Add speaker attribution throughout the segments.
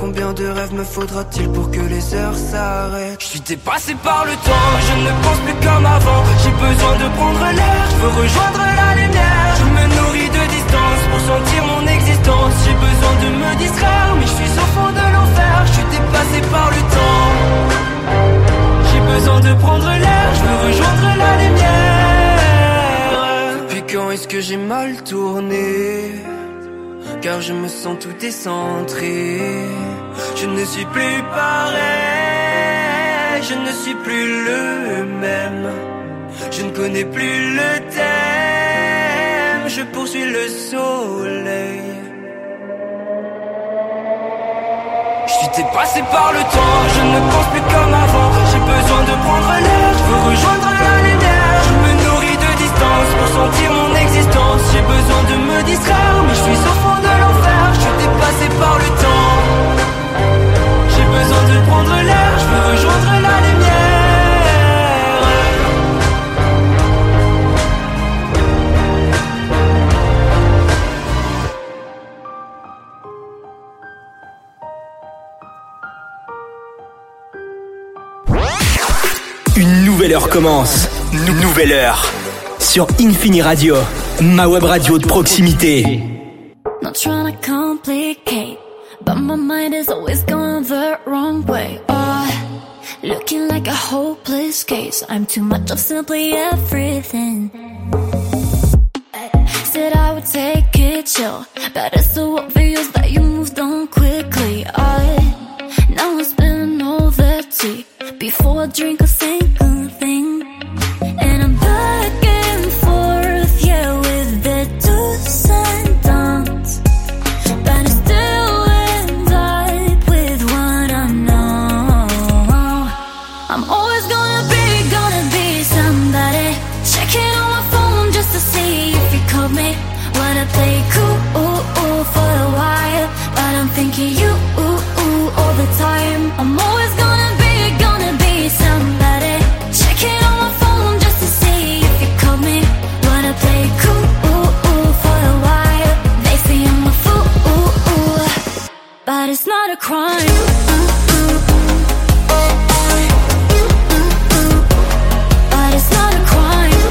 Speaker 1: Combien de rêves me faudra-t-il pour que les heures s'arrêtent? Je suis dépassé par le temps, je ne pense plus comme avant. J'ai besoin de prendre l'air, je veux rejoindre la lumière. Je me nourris de distance pour sentir mon existence. J'ai besoin de me distraire, mais je suis au fond de l'enfer. Je suis dépassé par le temps. J'ai besoin de prendre l'air, je veux rejoindre la lumière. Depuis quand est-ce que j'ai mal tourné? Car je me sens tout décentré. Je ne suis plus pareil, je ne suis plus le même. Je ne connais plus le thème, je poursuis le soleil. Je suis dépassé par le temps, je ne pense plus comme avant. J'ai besoin de prendre l'air, je veux rejoindre la lumière. Je me nourris de distance pour sentir mon existence. J'ai besoin de me distraire, mais je suis au fond de l'enfer. Je suis dépassé par le temps. J'ai besoin de prendre l'air, je veux rejoindre la lumière.
Speaker 2: Une nouvelle heure commence. Nouvelle heure. Sur Infini Radio, ma web radio de proximité.
Speaker 3: Not trying to complicate, but my mind is always going the wrong way. Oh, looking like a hopeless case. I'm too much of simply everything. Said I would take it chill, but it's so obvious that you moved on quickly. Now I'm spilling all the tea before I drink a single thing. And I'm back and forth, yeah, with the do's and don'ts, but I still end up with what I know. I'm always gonna be somebody. Checking on my phone just to see if you called me. Wanna play cool for a while, but I'm thinking you all the time. I'm always gonna be somebody. Checking on my phone just to see if you called me. Wanna play cool for a while. They say I'm a fool, but it's not a crime. But it's not a crime.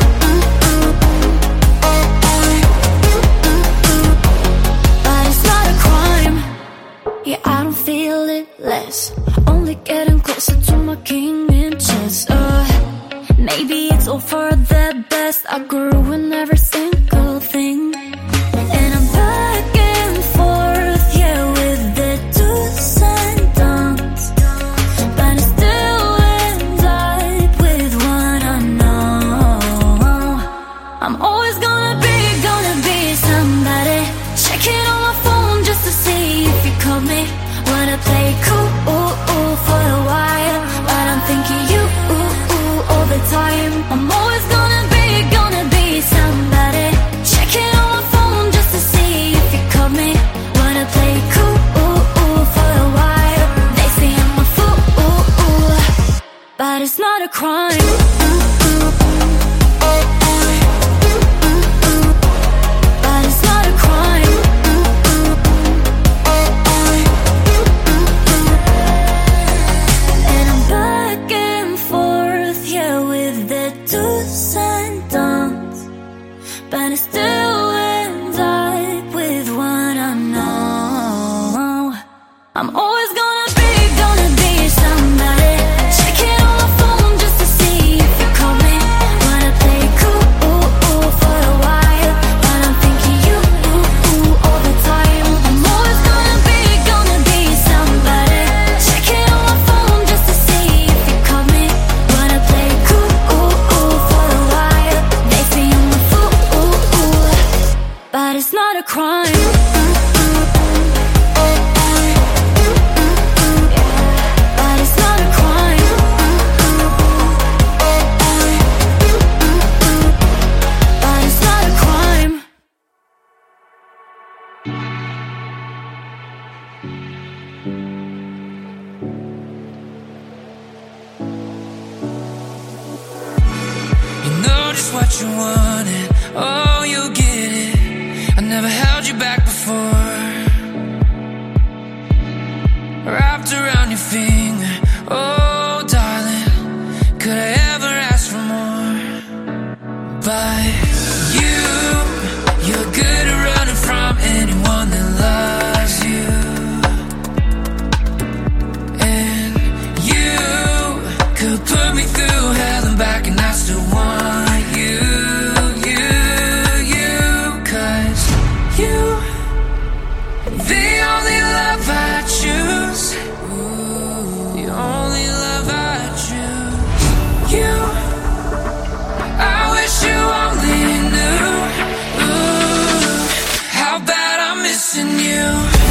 Speaker 3: But it's not a crime. Yeah, I don't feel it less. Only getting closer to my king in chess. Maybe it's all for the best. I grew in every single thing. And I'm back and forth, yeah, with the do's and don'ts, but I still end up with what I know. I'm always gonna be somebody. Checking on my phone just to see if you called me. Wanna play cool for a while, but I'm thinking you all the time. I'm always gonna be somebody. Checking on my phone just to see if you called me. Wanna play cool for a while. They say I'm a fool, but it's not a crime. But it's not a crime. And I'm back and forth, yeah, with the do's and don'ts, but I still end up with what I know. I'm always gonna be somebody. Checking on my phone just to see if you call me. Wanna play cool for a while, but I'm thinking you all the time. I'm always gonna be somebody. Checking on my phone just to see if you call me. Wanna play cool for a while. They say I'm a fool, but it's not a crime. But it's not a crime. But it's not a crime.
Speaker 4: You know just what you wanted, oh, you'll get it. I never held you back before. wrapped around your finger. Oh, darling, could I ever ask for more? But you're good at running from anyone that loves you. And you could put me through hell and back, and I still want you. Cause you, the only love I choose. The only love I choose. You, I wish you only knew how bad I'm missing you.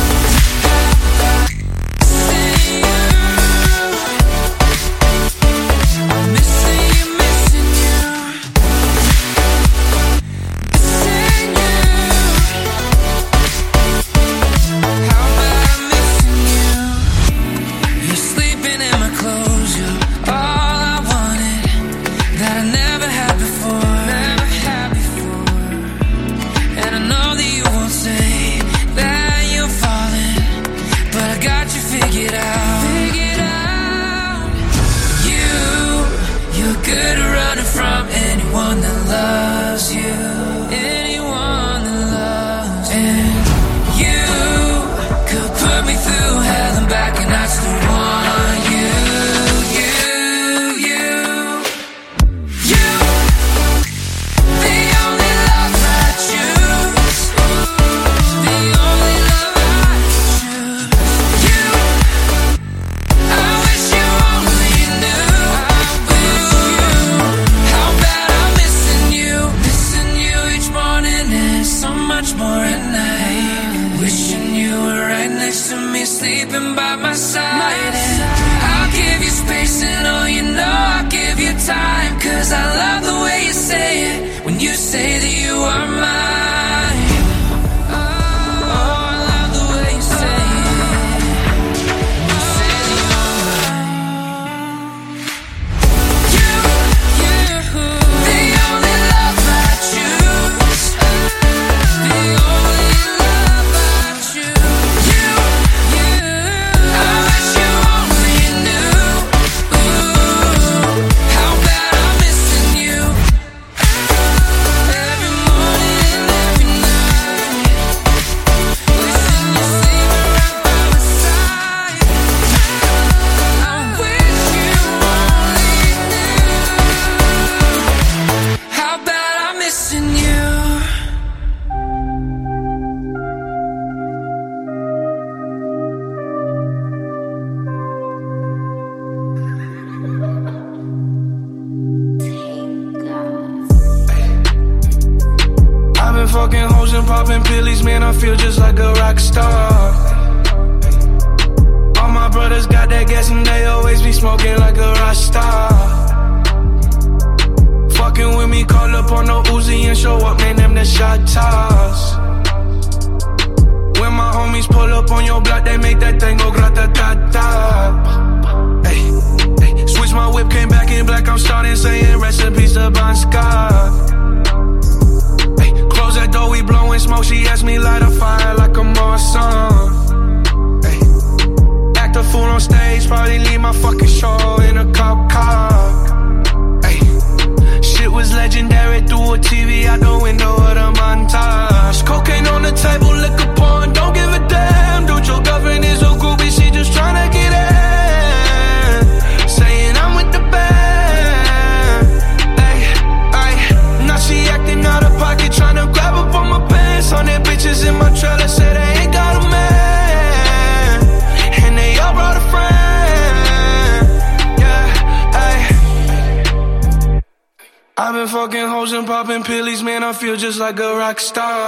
Speaker 5: Fucking hoes and popping pillies, man, I feel just like a rock star.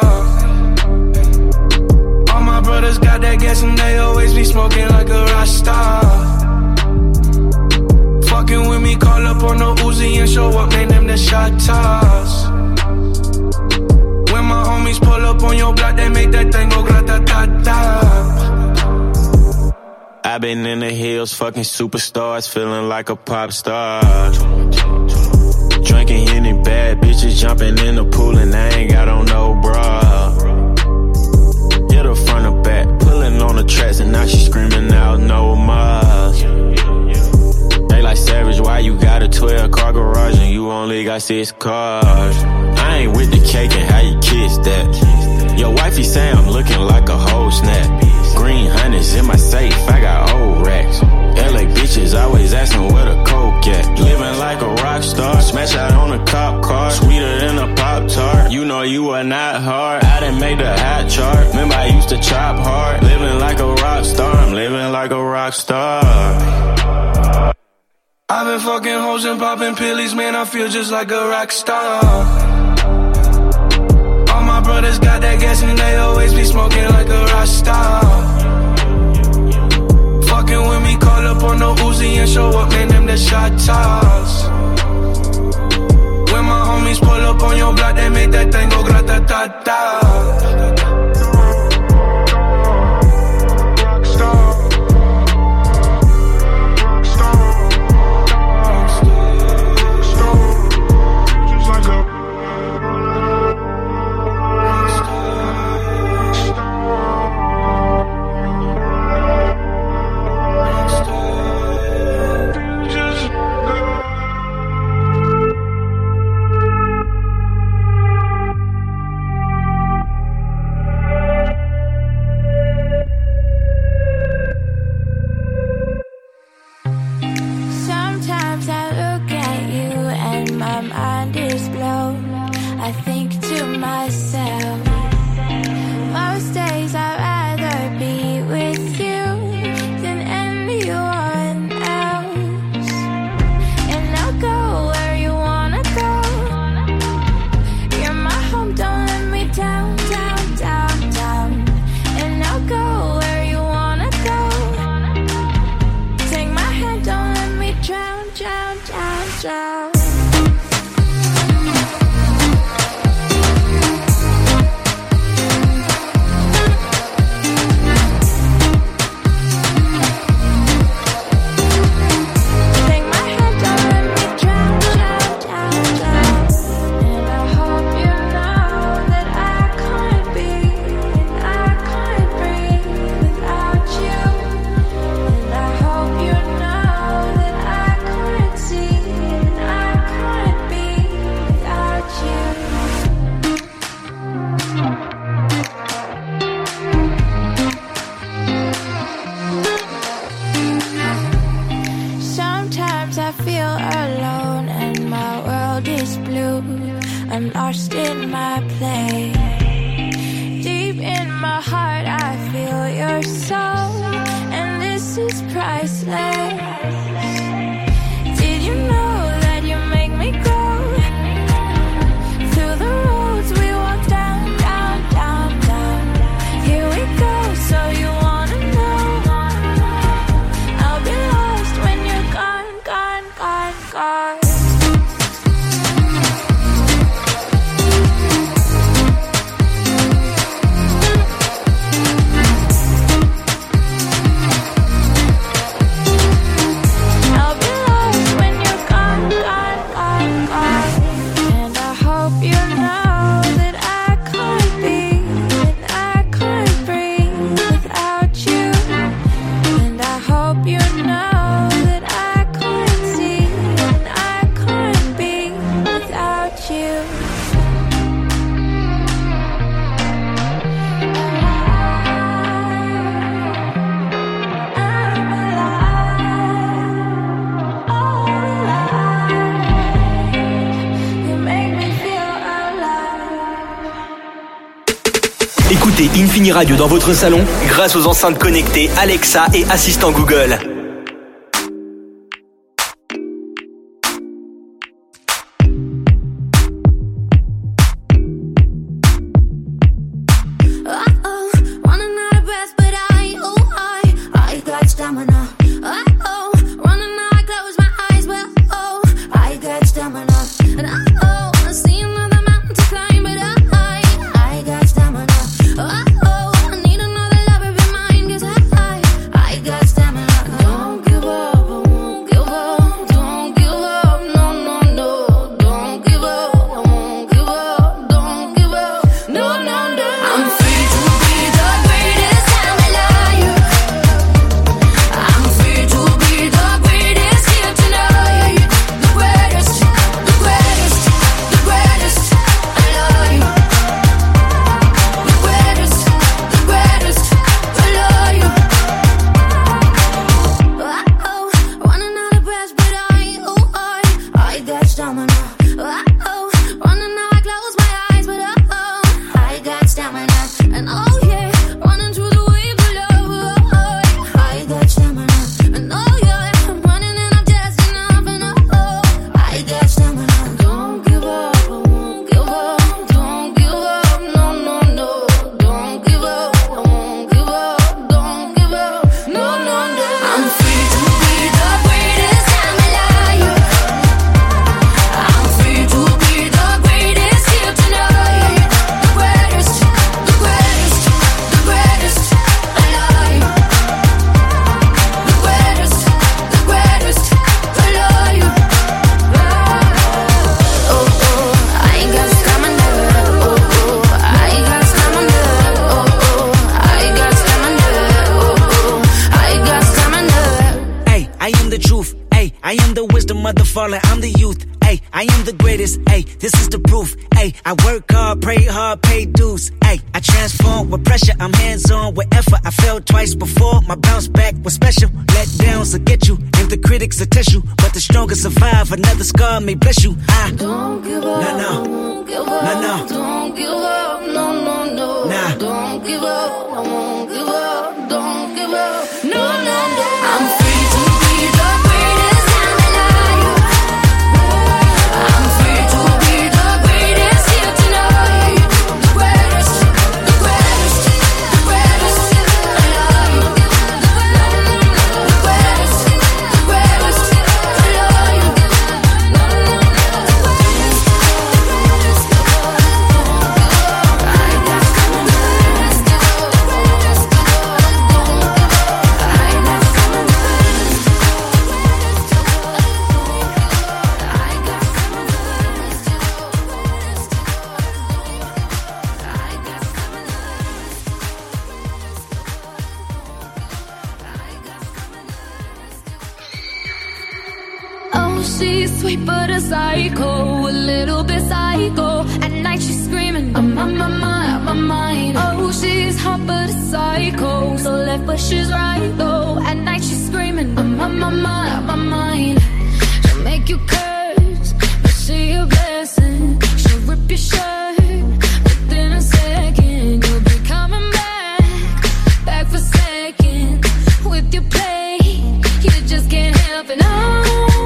Speaker 5: All my brothers got that gas and they always be smoking like a rock star. Fucking with me, call up on the Uzi and show up, man, them the shot toss. When my homies pull up on your block, they make that thing go grata-ta-ta.
Speaker 6: I've been in the hills, fucking superstars, feeling like a pop star. Drinking any bad bitches, jumping in the pool and I ain't got on no bra. Hit her front or back, pulling on the tracks and now she screaming out no got 6 cars. I ain't with the cake and how you kiss that. Your wifey say I'm looking like a whole snap. Green hundreds in my safe, I got old racks. LA bitches always asking where the coke at. Living like a rock star, smash out on a cop car. Sweeter than a Pop-Tart, you know you are not hard. I done made the hot chart, remember I used to chop hard. Living like a rock star, I'm living like a rock star.
Speaker 5: I've been fucking hoes and popping pillies, man, I feel just like a rock star. All my brothers got that gas and they always be smoking like a rock star. Fucking with me, call up on the Uzi and show up, man, them the shot toss. When my homies pull up on your block, they make that thing go grata-ta-ta.
Speaker 2: Écoutez Infini Radio dans votre salon grâce aux enceintes connectées Alexa et assistant Google.
Speaker 3: I'm free to be the greatest time alive. I'm
Speaker 7: the truth. Ay, I am the wisdom of the fallen, I'm the youth. Ay, I am the greatest. Ay, this is the proof. Ay, I work hard, pray hard, pay dues. Ay, I transform with pressure, I'm hands-on with effort. I failed twice before, my bounce back was special. Let downs will get you, and the critics will test you, but the strongest survive. Another scar may bless you. I
Speaker 3: don't give up,
Speaker 7: no,
Speaker 3: won't give up,
Speaker 7: no,
Speaker 3: don't give up, no, no, no,
Speaker 7: nah.
Speaker 3: Don't give up, I won't give up, don't give up, no, no, no. I'm free to be the greatest I'm alive. I'm free to be the greatest here tonight. The greatest, the greatest, the greatest alive. The greatest, the greatest alive. She's sweet but a psycho, a little bit psycho. At night she's screaming, I'm on my mind. Oh, she's hot but a psycho, so left but she's right though. At night she's screaming, I'm on my mind. She'll make you curse, but she a blessing. She'll rip your shirt within a second. You'll be coming back for second with your play. You just can't help it, no.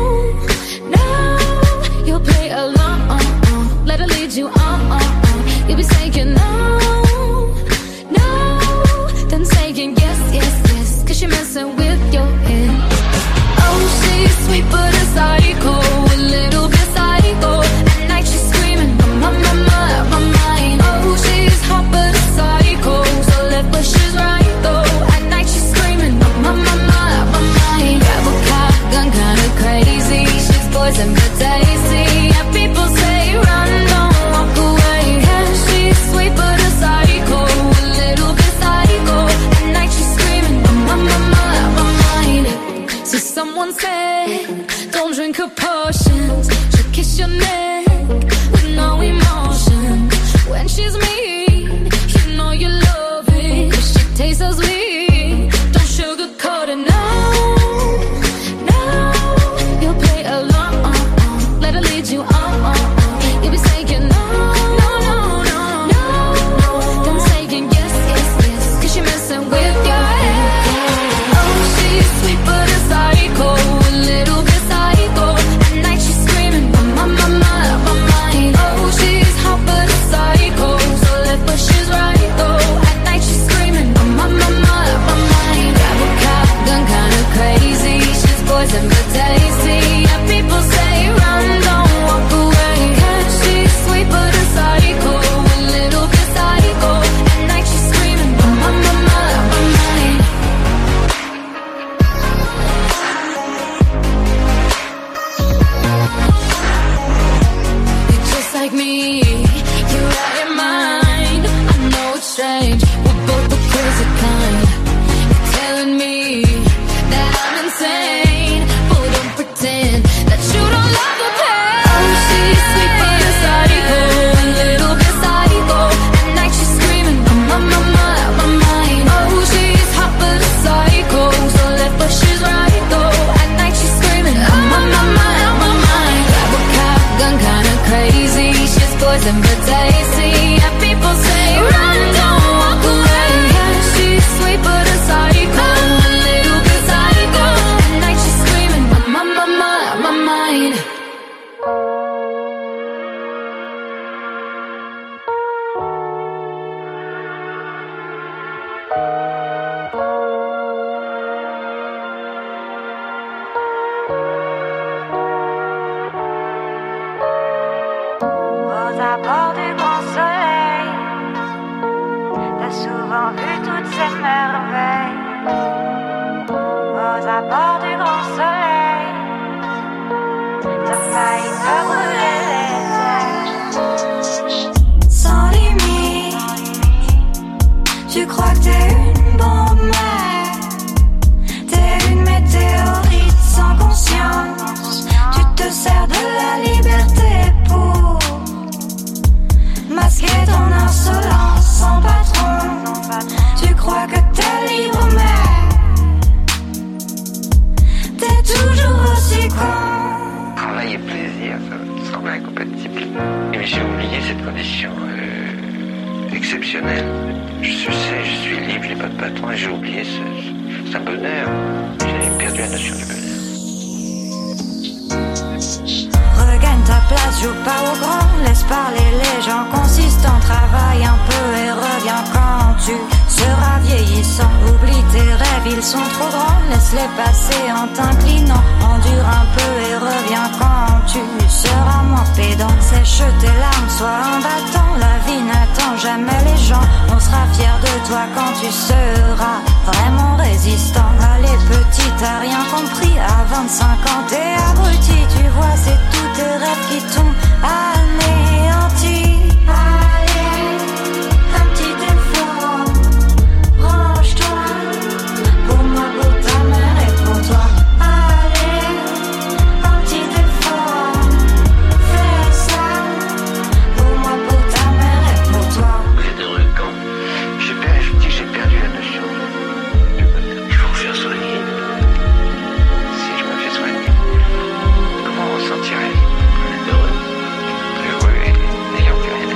Speaker 3: You'll play along, let her lead you on. You'll be saying no, then saying yes, cause you're messing with your head. Oh, she's sweet but a psycho, a little bit psycho. At night she's screaming, I'm on my mind. Oh, she's hot but a psycho, so left but she's right though. At night she's screaming, I'm on my mind. Grab a car, gun kinda crazy. She's poison but tasty. Yeah, people say run, don't walk away. Yeah, she's sweet but a psycho, a little bit psycho. At night she's screaming, I'm on my mind. So someone said, don't drink her potions. She'll kiss your neck with no emotion. When she's mean, you know you love it, 'cause she tastes so sweet. Don't sugarcoat it, no. You'll play along, let her lead you on. You'll be saying no, then saying yes, 'cause you're messing with your head. Oh, she's sweet but a psycho, a little bit psycho. At night she's screaming, I'm on my mind. Oh, she's hot but a psycho, so left but she's right though. At night she's screaming, I'm on my mind. Grab a car, gun kinda crazy. She's poison but tasty. Yeah, people say run, don't walk away. Yeah, she's sweet but a psycho, a little bit psycho. At night she's screaming, I'm on my mind. You're just like me, you're out your mind. I know it's strange, we're both the crazy kind. You're telling me that I'm insane, but don't pretend that you don't love the pain. Oh, she's sweet but a psycho, a little bit psycho. At night she's screaming, I'm on my mind. Oh, she's hot but a psycho, so left but she's right though. At night she's screaming, I'm on my mind. Grab a car, gun kinda crazy. She's poison but tasty. Yeah, people say run, don't walk away. Yeah, she's sweet but a psycho, a little bit psycho. At night she's screaming, I'm on my mind.
Speaker 8: Aux abords du grand soleil, t'as souvent vu toutes ces merveilles. Aux abords du grand soleil, t'as failli te brûler les ailes. Sans limite, tu crois que t'es une bombe, mais t'es une météorite sans quand.
Speaker 9: Travail et plaisir, ça semble incompatible. Mais j'ai oublié cette condition exceptionnelle. Je suis libre, j'ai pas de patron et j'ai oublié c'est un bonheur. J'ai perdu la notion du bonheur.
Speaker 8: Regagne ta place, joue pas au grand, laisse parler les gens consistants, travaille un peu et reviens quand tu seras vieillissant. Oublie tes rêves, ils sont trop grands, laisse-les passer en t'inclinant. Endure un peu et reviens quand tu seras moins pédant. Sèche tes larmes, sois un battant, la vie n'attend jamais les gens. On sera fiers de toi quand tu seras vraiment résistant. Allez petit, t'as rien compris, à 25 ans t'es abruti. Tu vois c'est tous tes rêves qui t'ont anéanti. Allez, un petit effort, range-toi, pour moi, pour ta mère et pour toi. Allez, un petit effort, fais ça, pour moi, pour ta mère et pour toi.
Speaker 9: Vous êtes heureux quand je dis que j'ai perdu la notion du bonheur. Il faut me faire soigner. Si je me fais soigner, comment on ressentirait heureux et n'ayant plus rien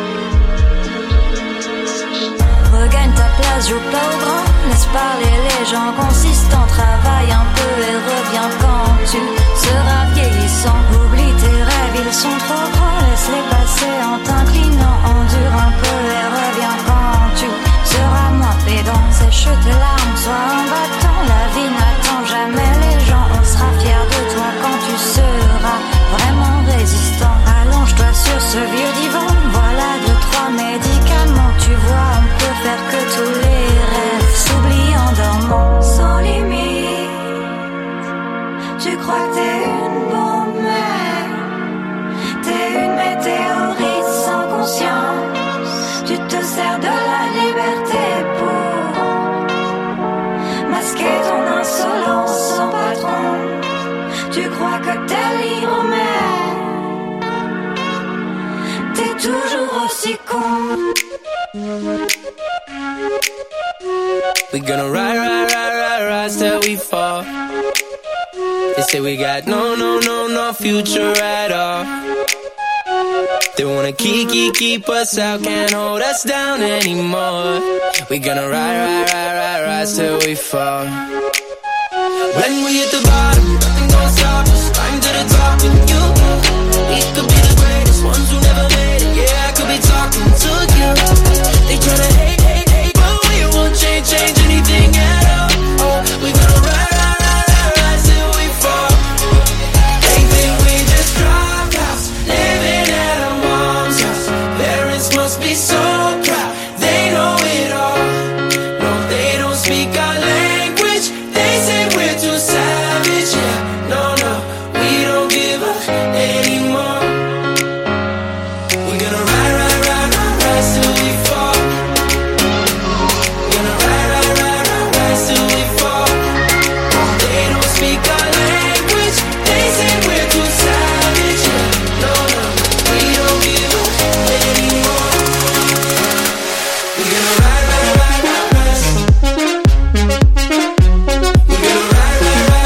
Speaker 9: à dire.
Speaker 8: Regagne ta place, joue pas au grand, laisse parler les gens consistants, travaille un peu et reviens quand tu seras vieillissant. Oublie tes rêves, ils sont trop grands, laisse-les passer en t'inclinant. Endure un peu et reviens quand tu seras moins pédant. Sèche tes larmes, sois un battant, la vie n'attend jamais les gens. On sera fiers de toi quand tu seras vraiment résistant. Allonge-toi sur ce vieux divan, voilà 2-3 médicaments. Tu vois, on peut faire que tous les rêves s'oublient en dormant. Sans limite, tu crois que t'es une bombe, mais t'es une météorite sans conscience. Tu te sers de la liberté pour masquer ton insolence sans patron. Tu crois que t'es libre, mais t'es toujours aussi con.
Speaker 1: We gonna rise till we fall. They say we got no future at all. They wanna keep us out, can't hold us down anymore. We gonna rise till we fall. When we hit the bottom, nothing gonna stop us. Climb to the top with you. We could be the greatest ones who never made it. Yeah, I could be talking to you. They tryna hate, but we won't change anything at all. Oh, we gonna rise till we fall. They think we just dropped out, living at our mom's house. Parents must be so proud, they know it all. No, they don't speak our language. They say we're too savage. Yeah, no, we don't give up anymore. We're gonna rise till we fall. Gonna rise till we fall. They don't speak our language. They say we're too savage. Yeah, no, we don't give up anymore. We're gonna rise. We're gonna rise.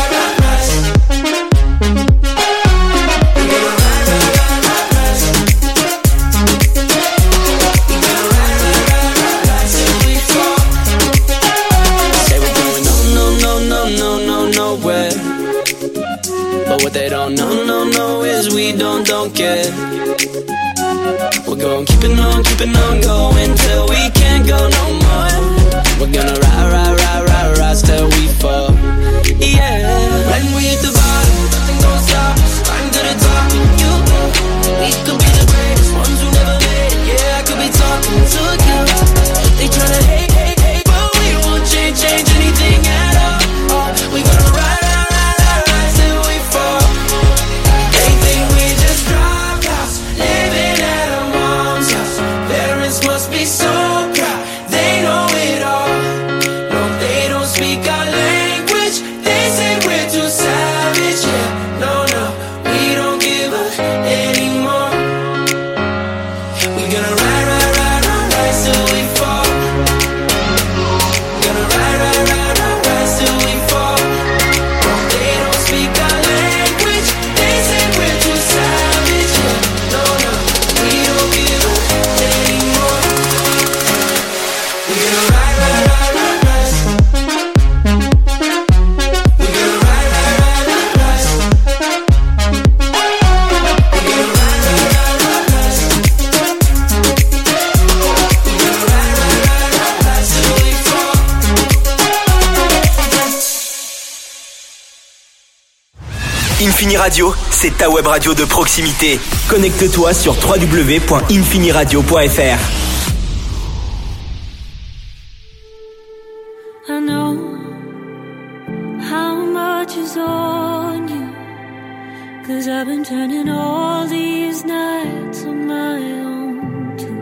Speaker 1: Say we're going nowhere. But what they don't know is we don't care. We're going keeping on going till we can't go no more. We're gonna rise till we fall. Yeah. When we hit the bottom, nothing gonna stop us. Climb to the top with you. We could be the greatest ones who never made it. Yeah, I could be talking to you. They tryna hate, but we won't change anything at all. Oh, we gonna rise till we fall. They think we just dropped out, living at our mom's house. Parents must be so proud, they know it all.
Speaker 2: Infini Radio, c'est ta web radio de proximité. Connecte-toi sur www.infiniradio.fr.
Speaker 3: I know how much is on you, 'cause I've been turning all these nights on my own too.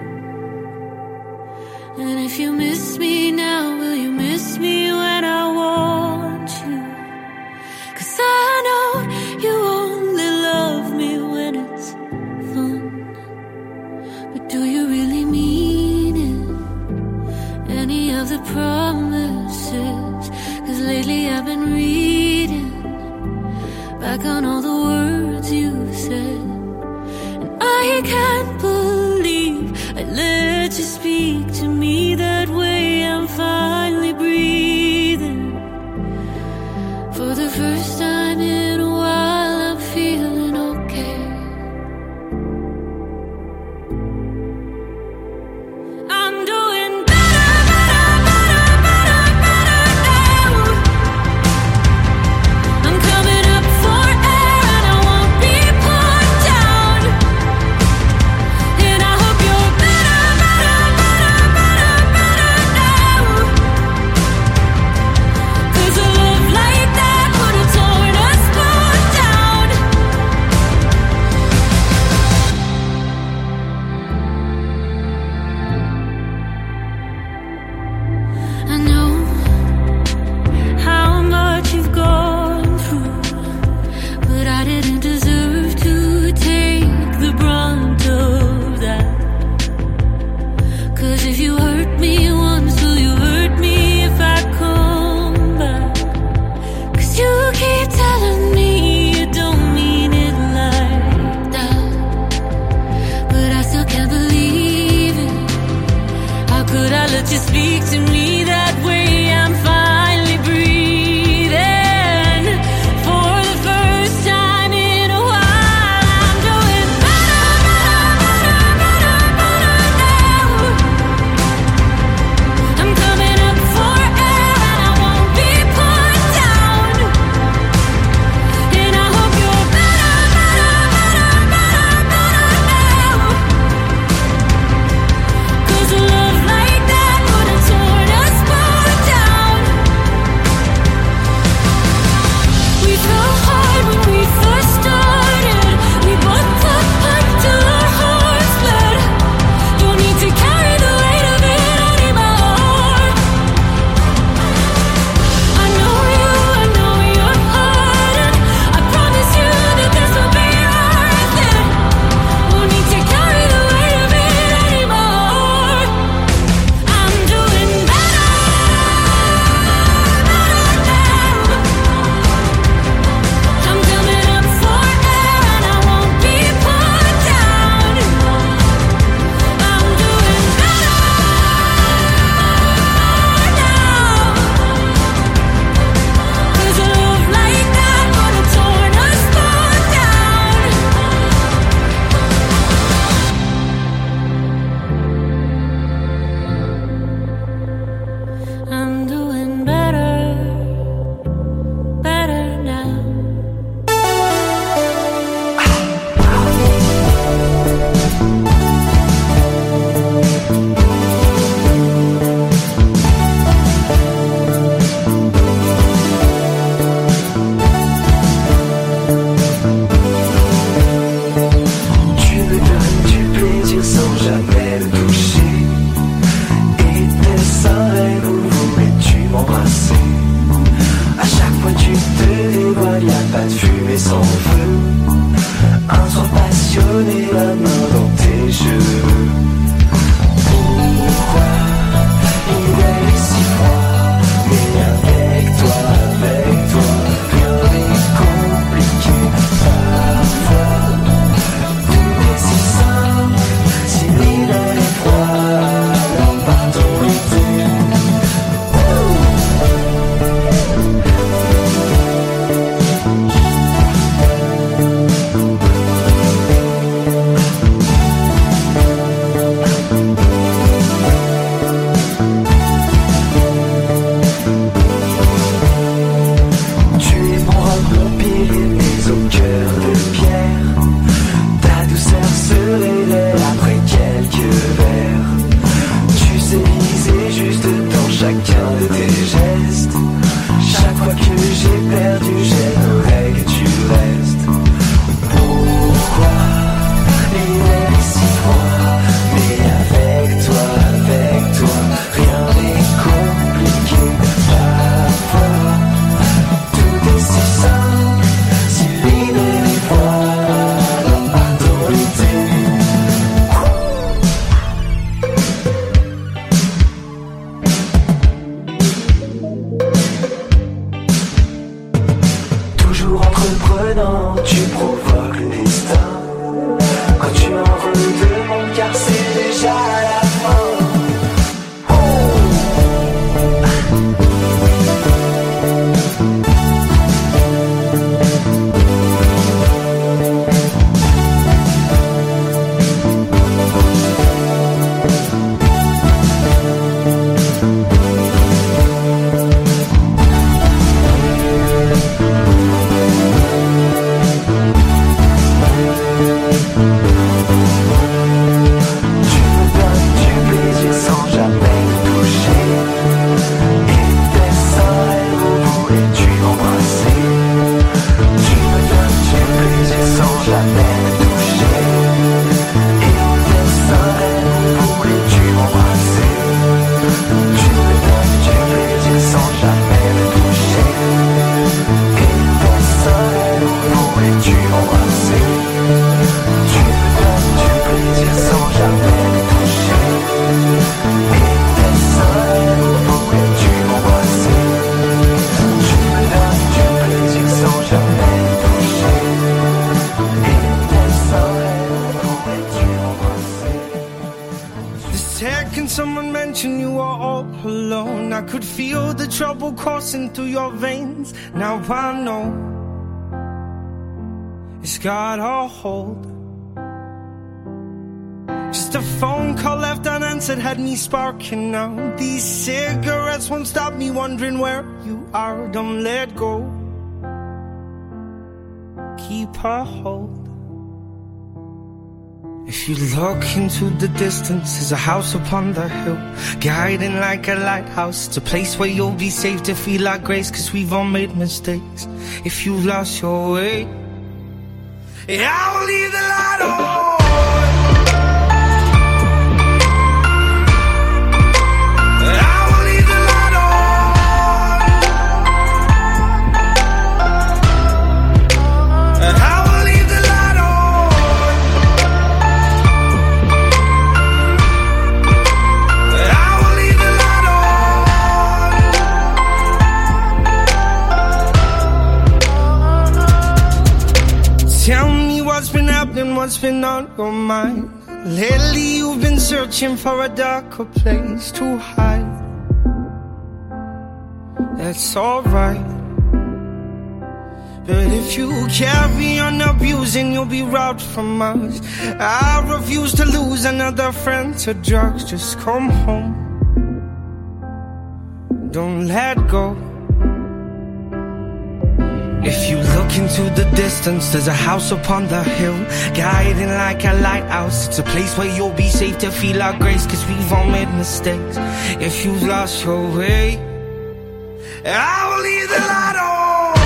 Speaker 3: And if you miss me now, will you miss me when I want you? 'Cause I know you only love me when it's fun. But do you really mean it? Any of the promises? 'Cause lately I've been reading back on all the words you said, and I can't believe I let you speak to me that way. I'm finally breathing for the first time in a while. I'm feeling okay. I'm doing
Speaker 10: toujours entreprenant, tu provoques le destin. Quand tu en redemandes, car c'est déjà la fin.
Speaker 1: Trouble coursing through your veins. Now I know it's got a hold. Just a phone call left unanswered had me sparking now. These cigarettes won't stop me wondering where you are. Don't let go. Keep a hold. If you look into the distance, there's a house upon the hill, guiding like a lighthouse. It's a place where you'll be safe to feel our grace, 'cause we've all made mistakes. If you've lost your way, I will leave the light on. What's been on your mind? Lately you've been searching for a darker place to hide. That's alright, but if you carry on abusing, you'll be robbed from us. I refuse to lose another friend to drugs. Just come home, don't let go. If you look into the distance, there's a house upon the hill, guiding like a lighthouse. It's a place where you'll be safe to feel our grace, 'cause we've all made mistakes. If you've lost your way, I will leave the light on.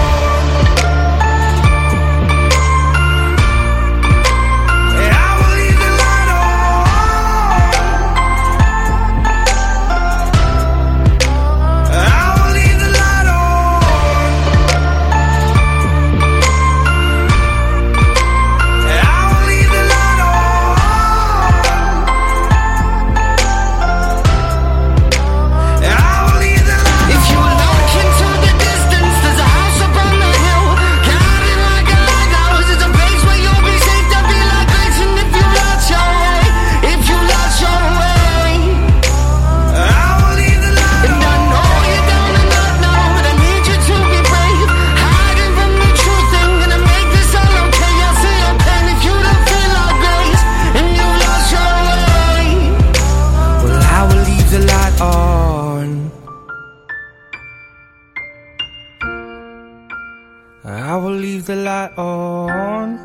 Speaker 1: I will leave the light on,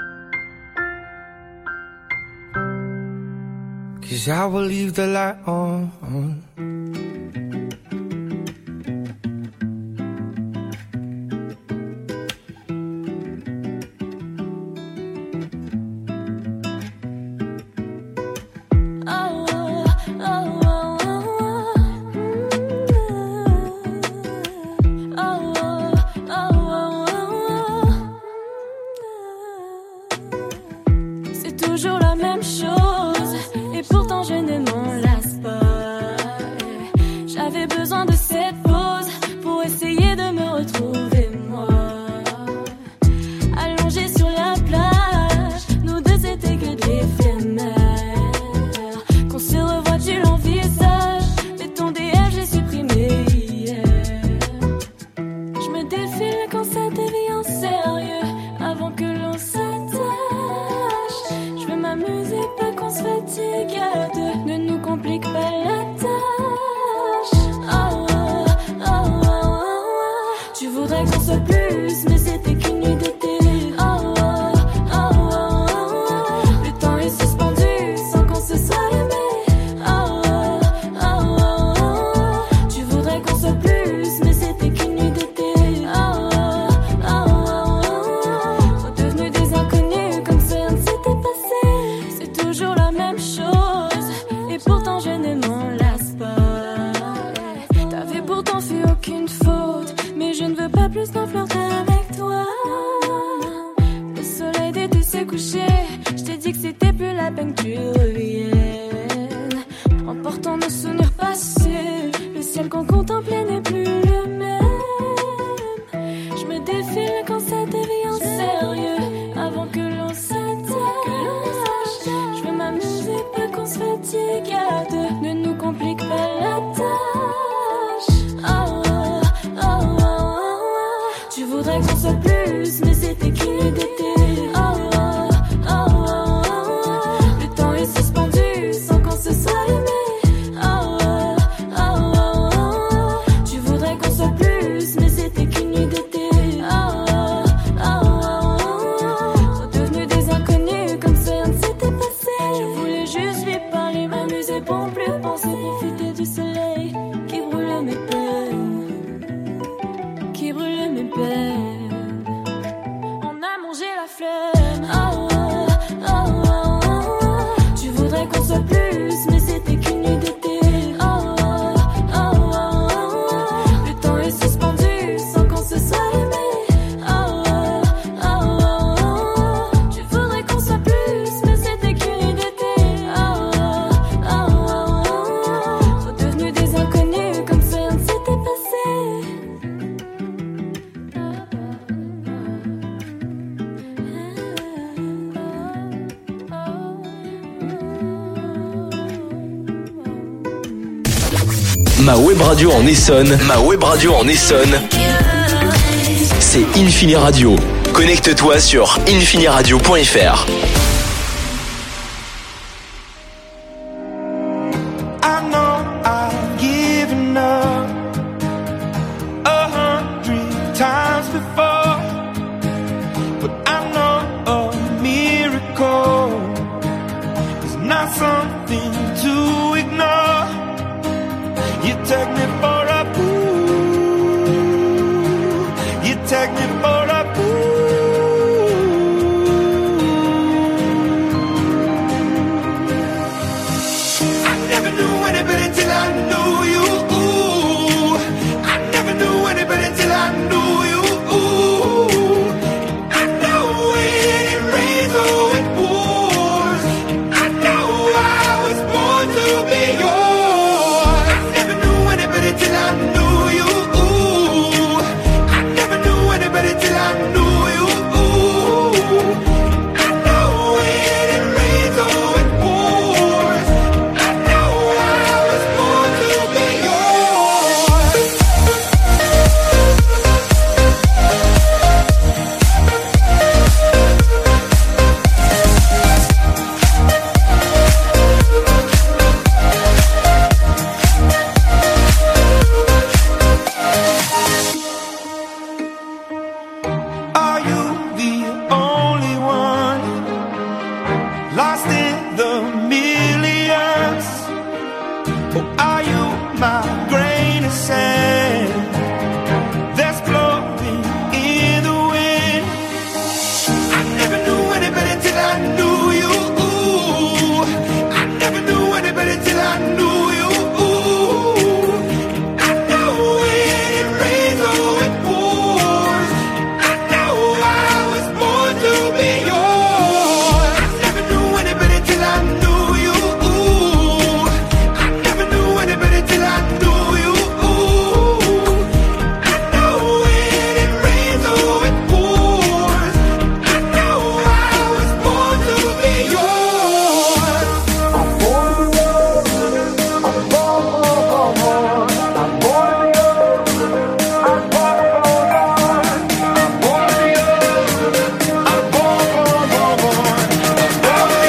Speaker 1: 'cause I will leave the light on.
Speaker 3: J'avais besoin de cette pause pour essayer de me retrouver moi. soit plus, mais c'était qu'une idée. Oh, oh, oh, oh, oh. Le temps est suspendu sans qu'on se soit aimé. Oh, oh, oh, oh, oh. Tu voudrais qu'on soit plus, mais c'était qu'une idée. Oh, oh, oh, oh. Redevenus des inconnus comme si rien ne s'était passé. Je voulais juste lui parler, m'amuser pour plus penser, profiter du soleil qui brûle mes peines, qui brûle mes peines. On a mangé la flemme. Oh, oh, oh, oh, oh. Tu voudrais qu'on soit plus, mais c'était qu'une idée. Oh, oh, oh, oh, oh. Le temps est suspendu sans qu'on se soit aimé. Oh, oh, oh, oh, oh. Tu voudrais qu'on soit plus, mais c'était qu'une idée. Oh, oh, oh, oh, oh. Redevenus des inconnus comme si rien ne s'était passé.
Speaker 2: Ma web radio en Essonne. Ma web radio en Essonne. C'est Infini Radio. Connecte-toi sur infiniradio.fr.
Speaker 5: I know I've given up 100 times before, but I know a miracle is not something to ignore. You take me for a fool, you take me for a fool. I never knew any better till I knew you. I never knew any better till I knew you. I know when it rains or it pours, I know I was born to be yours. I never knew any better till I knew you. I never knew any better till I knew you. I know when it rains or it pours, I know I was born to be yours. Are you the only one lost in the millions? Or are you my grain of sand that's blowing in the wind? I never knew any better till I knew you. I never knew any better till I knew you. I know when it rains or it pours, I know I was born to be yours. I never knew any better till I knew you. I never knew any better till I knew you. I know when it rains or it pours, I know I was born to be yours. I'm born to love. I'm born to love. I'm born to love. I'm born to love. I'm born to love. I'm born to love. I'm born to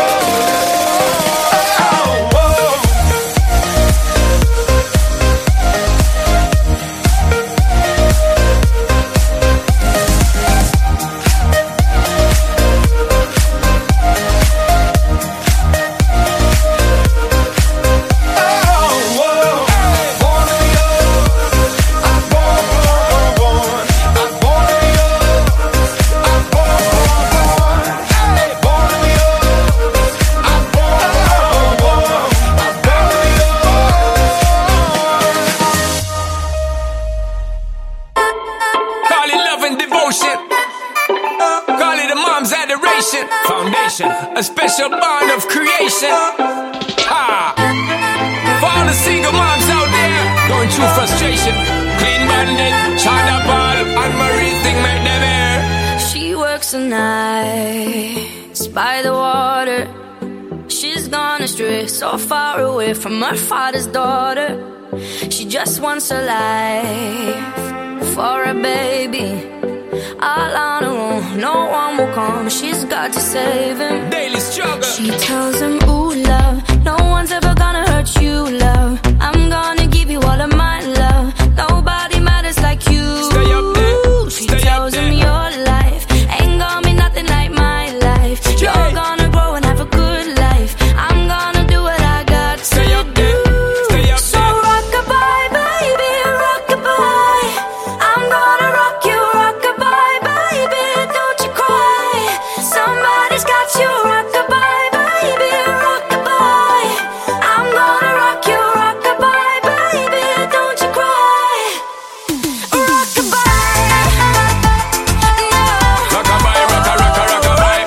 Speaker 5: Call it love and devotion. Call it a mom's adoration. Foundation, a special bond of creation. Ah. For all the single moms out there going through frustration, Clean Bandit, China Ball, and Marie thing make them air.
Speaker 3: She works the nights by the water. She's gone astray, so far away from her father's daughter. She just wants a life for a baby. no one will come. She's got to save him.
Speaker 4: Daily struggle.
Speaker 3: She tells him, ooh, love, no one's ever gonna hurt you, love. I'm gonna give you all of my love. Nobody matters like you.
Speaker 4: Stay up there.
Speaker 3: She tells him your life ain't gonna be nothing like my life. You're gonna grow and have a good life. I'm gonna do what I got to do.
Speaker 4: Stay up
Speaker 3: So rock-a-bye, baby, rock-a-bye. I'm gonna rock you, rock-a-bye, baby, don't you cry. Somebody's got you, rock-a-bye, baby, rock-a-bye. I'm gonna rock you, rock-a-bye, baby, don't you cry. Rock-a-bye, no.
Speaker 4: Rock-a-bye, rock-a-rock-a, rock-a-bye.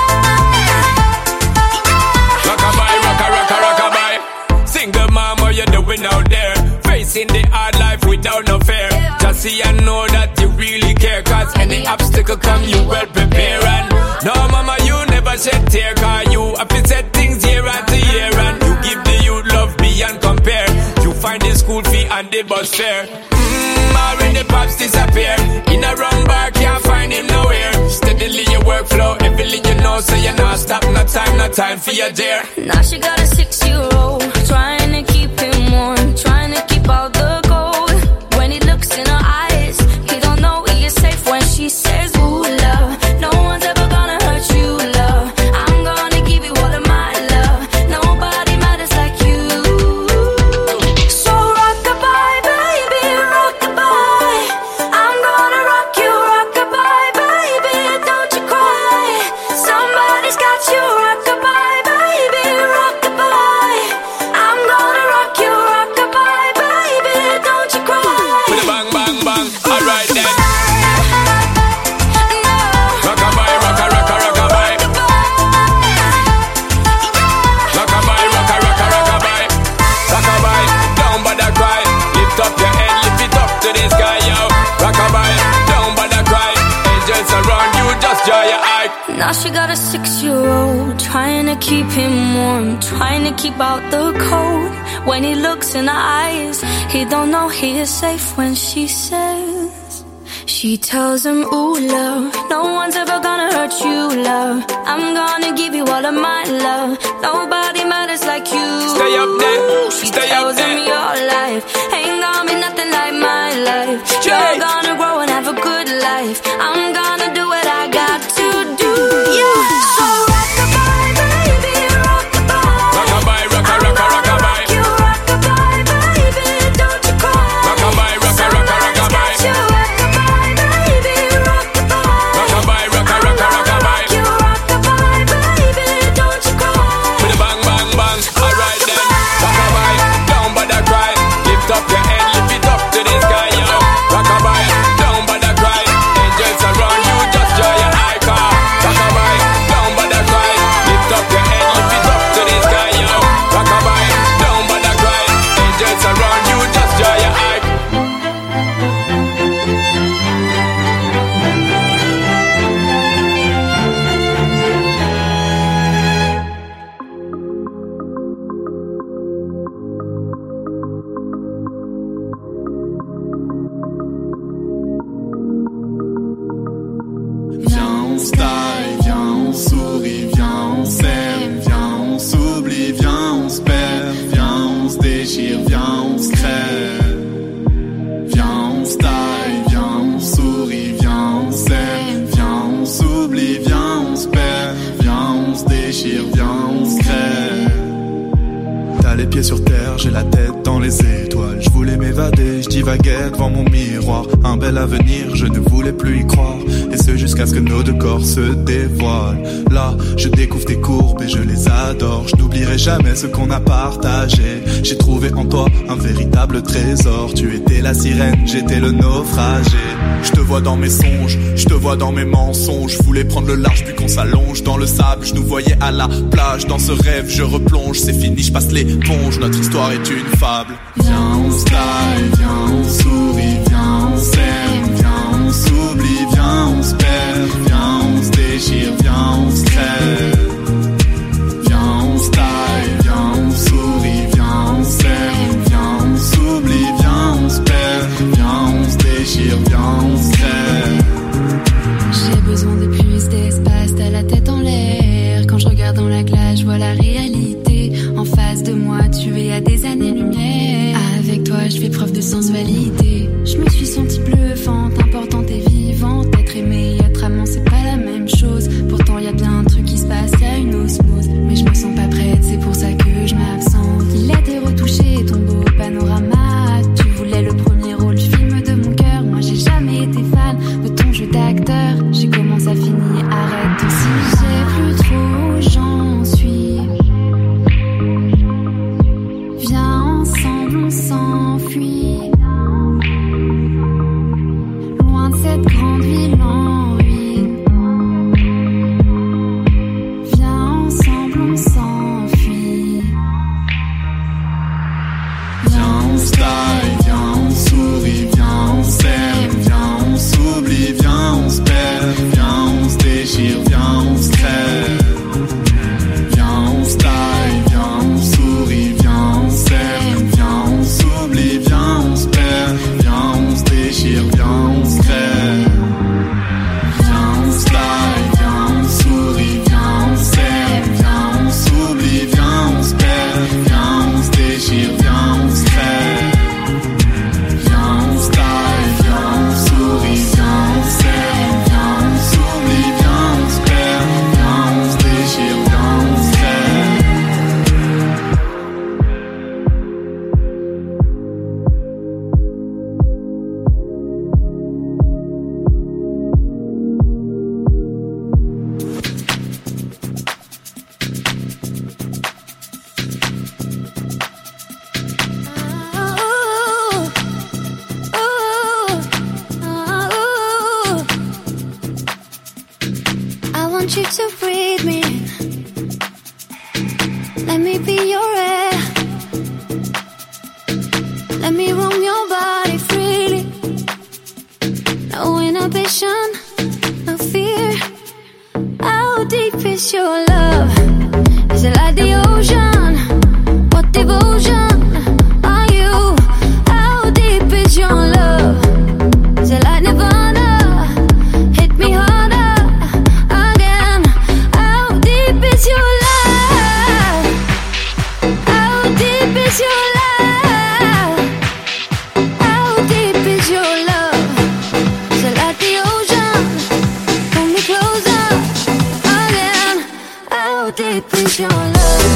Speaker 4: Rock-a-bye, rock-a-rock-a, rock-a-bye. Single mom, what you doing out there? Facing the hard life without no fear. Just see and know that you really care. Cause any obstacle come, you well prepare. And no mama, you never shed tear. Cause you have to set things year after year. And you give the youth love beyond compare. You find the school fee and the bus fare. When the pops disappear, in a wrong bar, can't find him nowhere. Steadily your workflow, everything you know, so you're not stop, no time for your dear.
Speaker 3: Now she got a 6-year-old, trying to keep him warm, trying to keep out the cold. When he looks in her eyes, he don't know he is safe when she says, ooh, love, no one's ever gonna hurt you, love. I'm gonna give you all of my love. Nobody matters like you. So rock-a-bye, baby, rock-a-bye. I'm gonna rock you, rock-a-bye, baby, don't you cry. Somebody's got you, rock-a-bye, baby, rock-a-bye. I'm gonna rock you, rock-a-bye, baby, don't you cry.
Speaker 4: With a bang, bang, bang, alright then. Rock-a-bye, rock-a-rock-a, rock-a-bye. Rock-a-bye, rock-a-rock-a, rock-a-bye. Rock-a-bye, don't bother cry. Lift up your head, lift it up to the sky, yo. Rock-a-bye, don't bother cry. Angels around you, just dry your eye.
Speaker 3: Now she got a 6-year-old, trying to keep him warm, trying to keep out the cold. When he looks in her eyes, he don't know he is safe when she says. She tells him, ooh, love, no one's ever gonna hurt you, love. I'm gonna give you all of my love. Nobody matters like you.
Speaker 4: Stay up there,
Speaker 3: She
Speaker 4: stay up
Speaker 3: tells him
Speaker 4: there.
Speaker 3: your life ain't gonna be nothing like my life. You're gonna grow and have a good life. I'm gonna do what I got to do. Yeah. So rock-a-bye, baby, rock-a-bye.
Speaker 4: Rock-a-bye, rock-a-rock-a, rock-a-bye.
Speaker 3: You rock-a-bye, baby, don't you cry.
Speaker 4: Rock-a-bye, rock-a-rock-a, rock-a-bye.
Speaker 3: You rock-a-bye, baby, rock-a-bye.
Speaker 4: Rock-a-bye, rock-a-rock-a, rock-a-bye.
Speaker 3: You rock-a-bye, baby, don't you cry.
Speaker 4: With a bang, bang, bang, alright then. Rock-a-bye, don't bother cry. Lift up your head, lift it up to the sky, yo. Rock-a-bye, don't bother cry. Angels around you, just dry your eye, car. Rock-a-bye, don't bother cry. Lift up your head, lift it up to the sky, yo. Rock-a-bye, don't bother cry. Angels around you, just dry your eye.
Speaker 11: Viens, on style, viens, on sourit, viens, on s'aime, viens, on s'oublie, viens, on se perd, viens, on se déchire, viens, on se crève. Viens, on style, viens, on sourit, viens, on s'aime, viens, on s'oublie, viens, on se perd, viens, on se déchire, viens, on se crève. T'as les pieds sur terre, j'ai la tête dans les étoiles. Je voulais m'évader, je divaguais devant mon miroir. Un bel avenir, je ne voulais plus y croire. Et ce jusqu'à ce que nos deux corps se dévoilent. Là, je découvre tes courbes et je les adore. Je n'oublierai jamais ce qu'on a partagé. J'ai trouvé en toi un véritable trésor. Tu étais la sirène, j'étais le naufragé. Je te vois dans mes songes, je te vois dans mes mensonges. Je voulais prendre le large puis qu'on s'allonge dans le sable. Je nous voyais à la plage, dans ce rêve je replonge. C'est fini, je passe l'éponge, notre histoire est une fable. Viens, on style, viens, on sourit, viens, on s'aime, viens, on s'oublie, viens, on se perd, viens, on se déchire, viens, on se crève. Viens, on style, viens, on sourit, viens, on s'aime, viens, on s'oublie, viens, on se perd, viens, on se déchire, viens, on se crève.
Speaker 3: J'ai besoin de plus want you to breathe me in. Let me be your air. Let me roam your body freely. No inhibition, no fear. How deep is your love? Is it like the ocean? What devotion are you? How deep is your love? Is it like Nirvana? Hit me harder again. How deep is your love? How deep is your love? How deep is your love? Is it like the ocean? Pull me closer again. How deep is your love?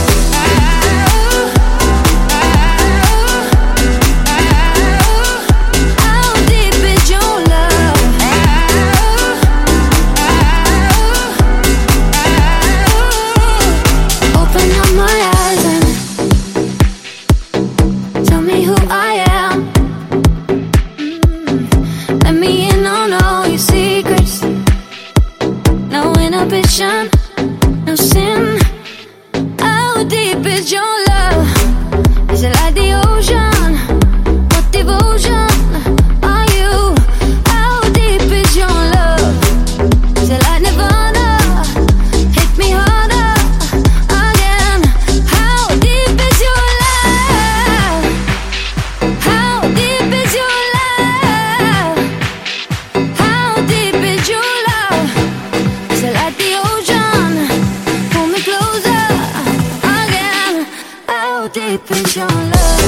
Speaker 3: No sin. How deep is your love? Is it like the ocean? What devotion are you? How deep is your love? Is it like Nirvana? Hit me harder again. How deep is your love? How deep is your love? How deep is your love? Is it like the ocean? Pull me closer again. How deep is your love?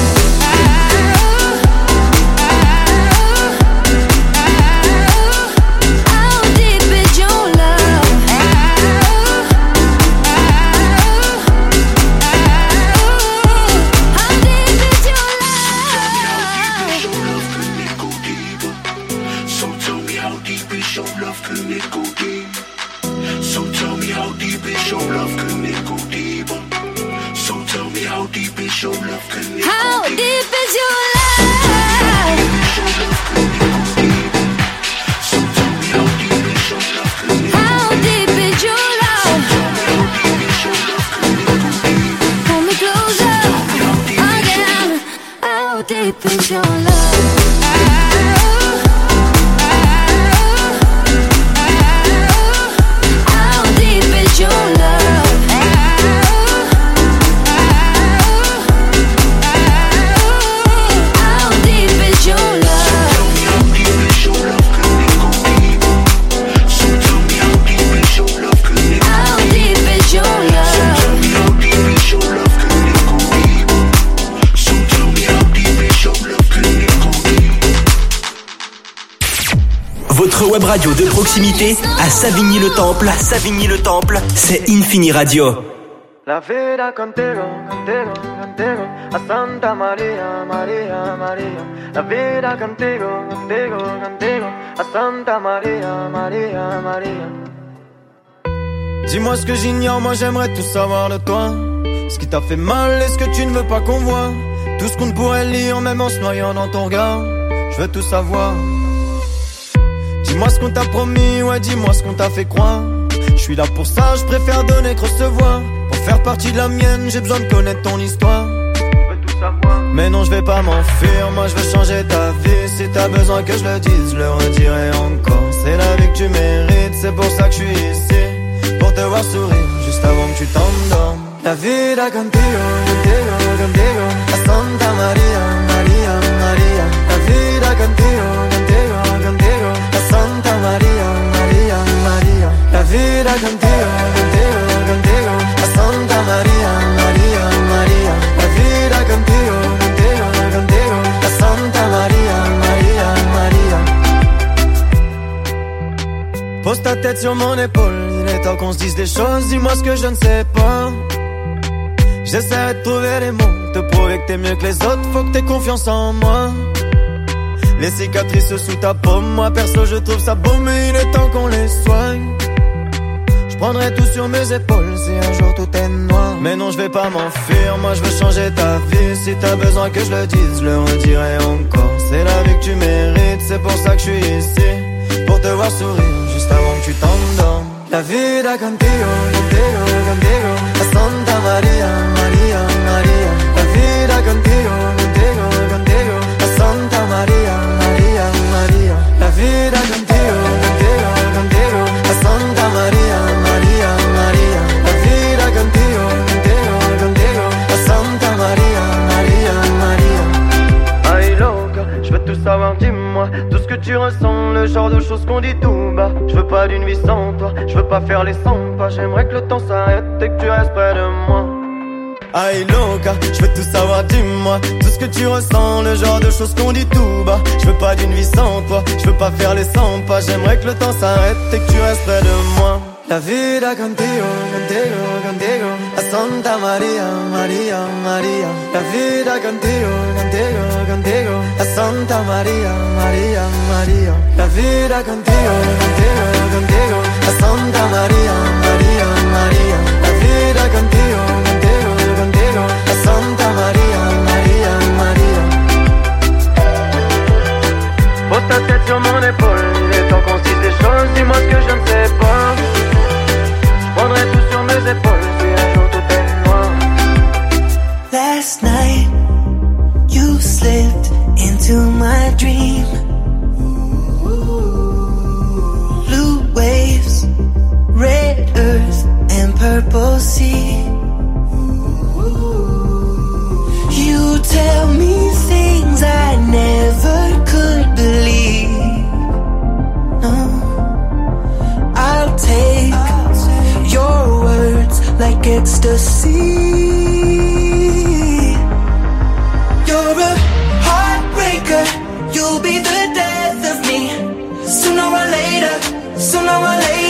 Speaker 3: How deep is your love? How deep is your love?
Speaker 10: So tell me how deep is your love, can it go deep? So tell me how deep is your love, can it go deeper? So tell me how deep is your love, can it go deeper?
Speaker 3: How deep is your love?
Speaker 10: So tell me how deep is your love, can it go
Speaker 3: How deep is your love? Pull me closer again. How deep is your love? How deep is your love? How deep is your love?
Speaker 10: So tell me how deep is your love, can it go
Speaker 3: How deep is your love?
Speaker 10: Tell me how deep is your love, can it go deeper? So tell me how deep is your love, can it go deeper?
Speaker 2: Votre web radio de proximité à Savigny-le-Temple. C'est Infini Radio.
Speaker 12: La vida contigo, contigo, contigo, a Santa María, María, María. La vida contigo, contigo, contigo, a Santa María, María, María. Dis-moi ce que j'ignore, moi j'aimerais tout savoir de toi. Ce qui t'a fait mal et ce que tu ne veux pas qu'on voit. Tout ce qu'on ne pourrait lire même en se noyant dans ton regard. Je veux tout savoir. Dis-moi ce qu'on t'a promis, ouais dis-moi ce qu'on t'a fait croire. Je suis là pour ça, je préfère donner que recevoir. Pour faire partie de la mienne, j'ai besoin de connaître ton histoire. Mais non, je vais pas m'enfuir, moi je veux changer ta vie. Si t'as besoin que je le dise, je le redirai encore. C'est la vie que tu mérites, c'est pour ça que je suis ici. Pour te voir sourire, juste avant que tu t'endormes. La vida contigo, contigo, contigo, a Santa María, María, María. La vida contigo, contigo, contigo, a Santa María, María, María. La vida contigo, contigo, contigo, a Santa María, María, María. La vida contigo, contigo, contigo, a Santa María, María, María. Pose ta tête sur mon épaule, il est temps qu'on se dise des choses, dis-moi ce que je ne sais pas. J'essaierai de trouver les mots, te prouver que t'es mieux que les autres, faut que t'aies confiance en moi. Les cicatrices sous ta paume, moi perso je trouve ça beau, mais il est temps qu'on les soigne. Je prendrai tout sur mes épaules si un jour tout est noir. Mais non, je vais pas m'enfuir, moi je veux changer ta vie. Si t'as besoin que je le dise, je le redirai encore. C'est la vie que tu mérites, c'est pour ça que je suis ici. Pour te voir sourire, juste avant que tu t'endormes. la vida contigo, contigo, contigo. A Santa María, María, María. La vida contigo, contigo, contigo. A Santa María, María, María. La vida contigo, contigo, contigo. A Santa María, María, María. La vida contigo, contigo, contigo. A Santa María, María, María. Ay loca, je veux tout savoir, dis-moi tout ce que tu ressens, le genre de choses qu'on dit tout bas. Je veux pas d'une vie sans toi, je veux pas faire les 100 pas. J'aimerais que le temps s'arrête et que tu restes près de moi. Ay loca, je veux tout savoir, dis-moi tout ce que tu ressens, le genre de choses qu'on dit tout bas. Je veux pas d'une vie sans toi, je veux pas faire les 100 pas. J'aimerais que le temps s'arrête et que tu restes près de moi. La vida contigo, contigo, contigo. A Santa María, María, María. La vida contigo, contigo, contigo. A Santa María, María, María. La vida contigo, contigo, contigo. A Santa María, María, María. La vida contigo, contigo, contigo. A Santa María, María, María. Pose ta tête sur mon épaule, il est temps qu'on se dise des choses. Dis-moi ce que je ne sais pas. Prendrai tout sur mes épaules si un jour tout est noir.
Speaker 13: Last night, you slipped into my dream. Blue waves, red earth and purple sea. You tell me things I never could believe. No, I'll take your words like ecstasy. You're a heartbreaker, you'll be the death of me. Sooner or later, sooner or later.